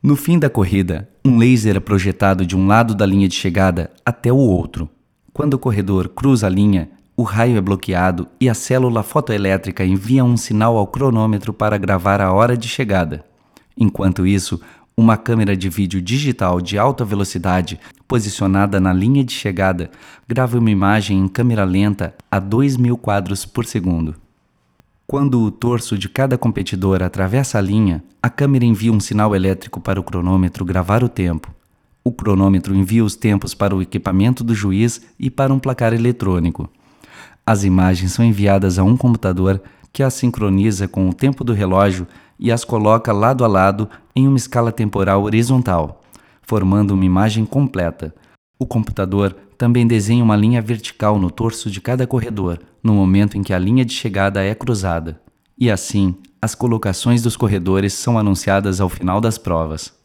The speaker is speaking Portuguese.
No fim da corrida, um laser é projetado de um lado da linha de chegada até o outro. Quando o corredor cruza a linha, o raio é bloqueado e a célula fotoelétrica envia um sinal ao cronômetro para gravar a hora de chegada. Enquanto isso, uma câmera de vídeo digital de alta velocidade, posicionada na linha de chegada, grava uma imagem em câmera lenta a 2.000 quadros por segundo. Quando o torso de cada competidor atravessa a linha, a câmera envia um sinal elétrico para o cronômetro gravar o tempo. O cronômetro envia os tempos para o equipamento do juiz e para um placar eletrônico. As imagens são enviadas a um computador que as sincroniza com o tempo do relógio e as coloca lado a lado em uma escala temporal horizontal, formando uma imagem completa. O computador também desenha uma linha vertical no torso de cada corredor, no momento em que a linha de chegada é cruzada. E assim, as colocações dos corredores são anunciadas ao final das provas.